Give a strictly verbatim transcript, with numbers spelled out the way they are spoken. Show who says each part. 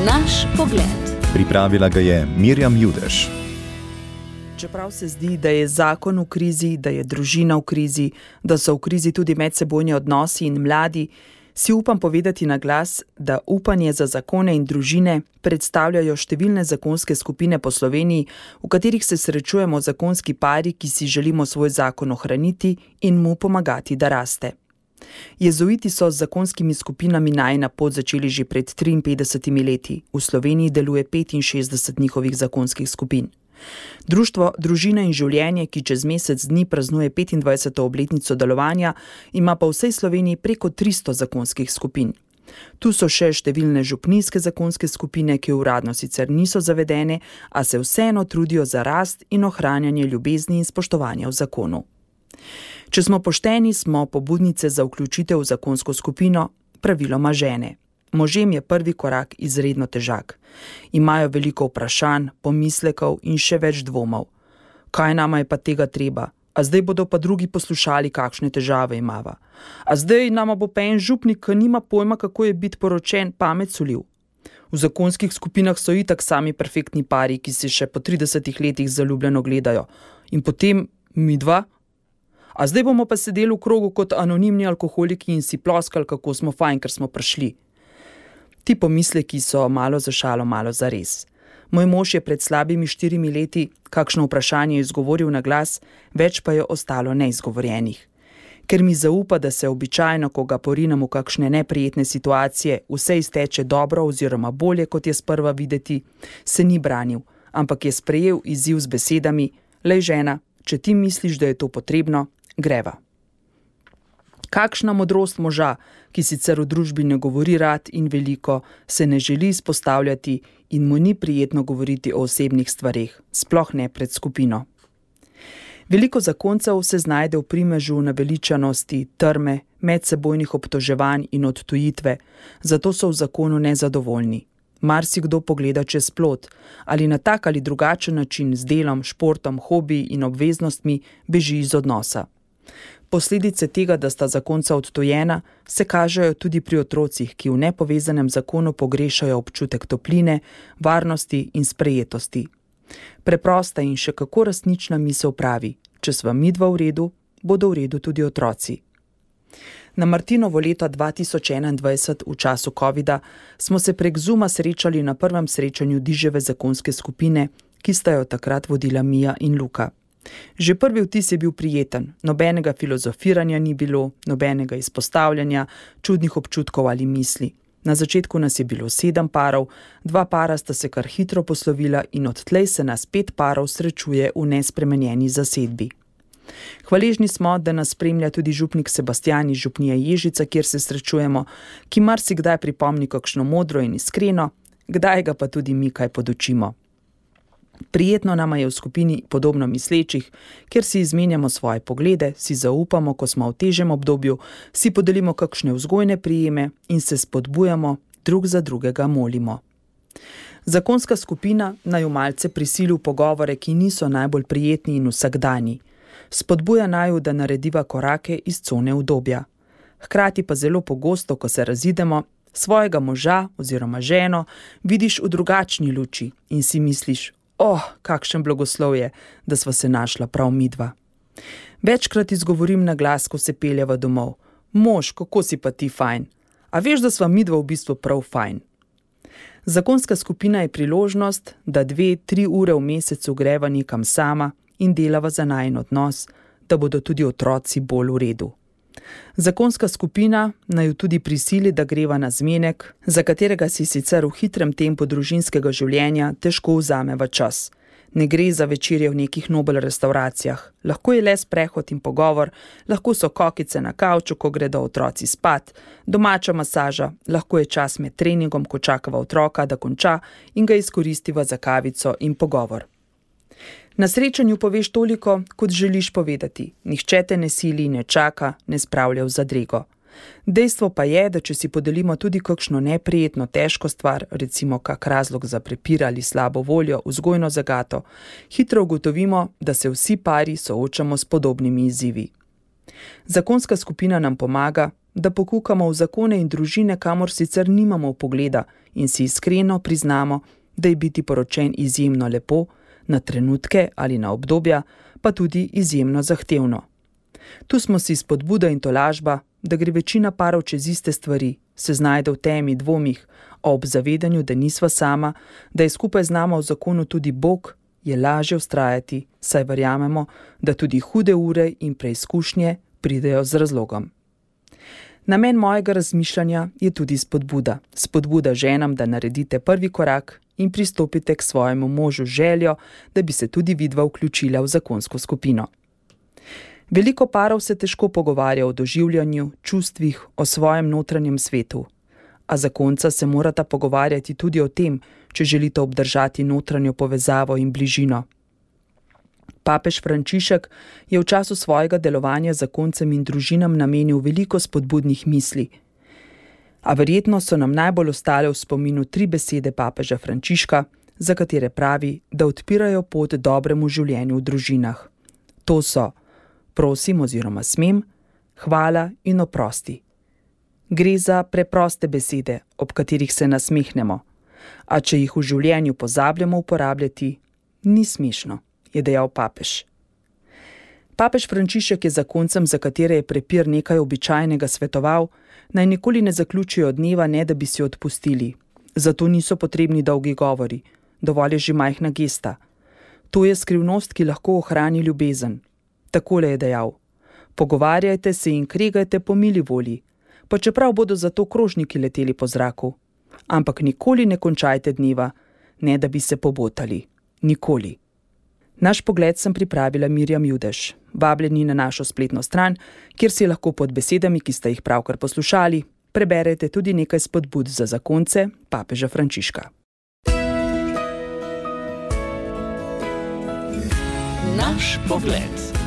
Speaker 1: Naš pogled.
Speaker 2: Pripravila ga je Mirjam Judež.
Speaker 3: Čeprav se zdi, da je zakon v krizi, da je družina v krizi, da so v krizi tudi medsebojni odnosi in mladi, si upam povedati na glas, da upanje za zakone in družine predstavljajo številne zakonske skupine po Sloveniji, v katerih se srečujemo zakonski pari, ki si želimo svoj zakon ohraniti in mu pomagati, da raste. Jezuiti so z zakonskimi skupinami Najina pot začeli že pred triinpetdesetimi leti. V Sloveniji deluje petinšestdeset njihovih zakonskih skupin. Društvo Družina in življenje, ki čez mesec dni praznuje petindvajseto obletnico delovanja, ima pa v vsej Sloveniji preko tristo zakonskih skupin. Tu so še številne župnijske zakonske skupine, ki uradno sicer niso zavedene, a se vseeno trudijo za rast in ohranjanje ljubezni in spoštovanja v zakonu. Če smo pošteni, smo pobudnice za vključitev v zakonsko skupino praviloma žene. Možem je prvi korak izredno težak. Imajo veliko vprašanj, pomislekov in še več dvomov. Kaj nama je pa tega treba? A zdaj bodo pa drugi poslušali, kakšne težave imava? A zdaj nama bo pa en župnik, ki nima pojma, kako je biti poročen, pamet solil? V zakonskih skupinah so itak sami perfektni pari, ki se še po tridesetih letih zaljubljeno gledajo. In potem midva? A zdaj bomo pa sedeli v krogu kot anonimni alkoholiki in si ploskali, kako smo fajn, ker smo prišli. Ti pomisleki so malo za šalo, malo za res. Moj mož je pred slabimi štirimi leti kakšno vprašanje izgovoril na glas, več pa je ostalo neizgovorjenih. Ker mi zaupa, da se običajno, ko ga porinem v kakšne neprijetne situacije, vse izteče dobro oziroma bolje, kot je sprva videti, se ni branil, ampak je sprejel izziv z besedami: "Lej, žena, če ti misliš, da je to potrebno, greva." Kakšna modrost moža, ki sicer v družbi ne govori rad in veliko, se ne želi izpostavljati in mu ni prijetno govoriti o osebnih stvareh, sploh ne pred skupino. Veliko zakoncev se znajde v primežu naveličanosti, trme, medsebojnih obtoževanj in odtujitve, zato so v zakonu nezadovoljni. Marsikdo pogleda čez plot ali na tak ali drugačen način z delom, športom, hobiji in obveznostmi beži iz odnosa. Posledice tega, da sta zakonca odtujena, se kažejo tudi pri otrocih, ki v nepovezanem zakonu pogrešajo občutek topline, varnosti in sprejetosti. Preprosta in še kako resnična misel pravi: če sva midva v redu, bodo v redu tudi otroci. Na Martinovo leto dva tisoč enaindvajset, v času covida, smo se prek Zooma srečali na prvem srečanju Diževe zakonske skupine, ki sta jo takrat vodila Mija in Luka. Že prvi vtis je bil prijeten, nobenega filozofiranja ni bilo, nobenega izpostavljanja, čudnih občutkov ali misli. Na začetku nas je bilo sedem parov, dva para sta se kar hitro poslovila in odtlej se nas pet parov srečuje v nespremenjeni zasedbi. Hvaležni smo, da nas spremlja tudi župnik Sebastijan iz župnije Ježica, kjer se srečujemo, ki marsikdaj pripomni kakšno modro in iskreno, kdaj ga pa tudi mi kaj podučimo. Prijetno nama je v skupini podobno mislečih, kjer si izmenjamo svoje poglede, si zaupamo, ko smo v težjem obdobju, si podelimo kakšne vzgojne prijeme in se spodbujamo, drug za drugega molimo. Zakonska skupina naj malce prisili v pogovore, ki niso najbolj prijetni in vsakdanji. Spodbuja naju, da narediva korake iz cone udobja. Hkrati pa zelo pogosto, ko se razidemo, svojega moža oziroma ženo vidiš v drugačni luči in si misliš: "Oh, kakšen blagoslov je, da sva se našla prav midva." Večkrat izgovorim na glas, ko se peljeva domov: "Mož, kako si pa ti fajn? A veš, da sva midva v bistvu prav fajn?" Zakonska skupina je priložnost, da dve, tri ure v mesecu greva nekam sama in delava za najin odnos, da bodo tudi otroci bolj v redu. Zakonska skupina naju tudi prisili, da greva na zmenek, za katerega si sicer v hitrem tempu družinskega življenja težko vzameva čas. Ne gre za večerje v nekih nobel restavracijah. Lahko je le sprehod in pogovor, lahko so kokice na kavču, ko gredo otroci spat, domača masaža, lahko je čas med treningom, ko čakava otroka, da konča in ga izkoristiva za kavico in pogovor. Na srečanju poveš toliko, kot želiš povedati. Nihče te ne sili, ne čaka, ne spravlja v zadrego. Dejstvo pa je, da če si podelimo tudi kakšno neprijetno, težko stvar, recimo kak razlog za prepir ali slabo voljo, vzgojno zagato, hitro ugotovimo, da se vsi pari soočamo s podobnimi izzivi. Zakonska skupina nam pomaga, da pokukamo v zakone in družine, kamor sicer nimamo pogleda in si iskreno priznamo, da je biti poročen izjemno lepo, na trenutke ali na obdobja, pa tudi izjemno zahtevno. Tu smo si spodbuda in tolažba, da gre večina parov čez iste stvari, se znajde v temi dvomih, ob zavedanju, da nisva sama, da je skupaj z nama v zakonu tudi Bog, je lažje vztrajati, saj verjamemo, da tudi hude ure in preizkušnje pridejo z razlogom. Namen mojega razmišljanja je tudi spodbuda. Spodbuda ženam, da naredite prvi korak in pristopite k svojemu možu željo, da bi se tudi vidva vključila v zakonsko skupino. Veliko parov se težko pogovarja o doživljanju, čustvih, o svojem notranjem svetu. A zakonca se morata pogovarjati tudi o tem, če želite obdržati notranjo povezavo in bližino. Papež Frančišek je v času svojega delovanja zakoncem in družinam namenil veliko spodbudnih misli. A verjetno so nam najbolj ostale v spominu tri besede papeža Frančiška, za katere pravi, da odpirajo pot dobremu življenju v družinah. To so prosim oziroma smem, hvala in oprosti. Gre za preproste besede, ob katerih se nasmehnemo, a če jih v življenju pozabljamo uporabljati, ni smešno, je dejal papež. Papež Frančišek je zakoncem, za katere je prepir nekaj običajnega, svetoval, naj nikoli ne zaključijo dneva, ne da bi si odpustili. Zato niso potrebni dolgi govori, dovolj je že majhna gesta. To je skrivnost, ki lahko ohrani ljubezen. Takole je dejal: pogovarjajte se in kregajte po mili volji, pa čeprav bodo zato krožniki leteli po zraku. Ampak nikoli ne končajte dneva, ne da bi se pobotali. Nikoli. Naš pogled sem pripravila Mirjam Judež. Vabljeni na našo spletno stran, kjer si lahko pod besedami, ki ste jih pravkar poslušali, preberete tudi nekaj spodbud za zakonce papeža Frančiška.
Speaker 1: Naš pogled.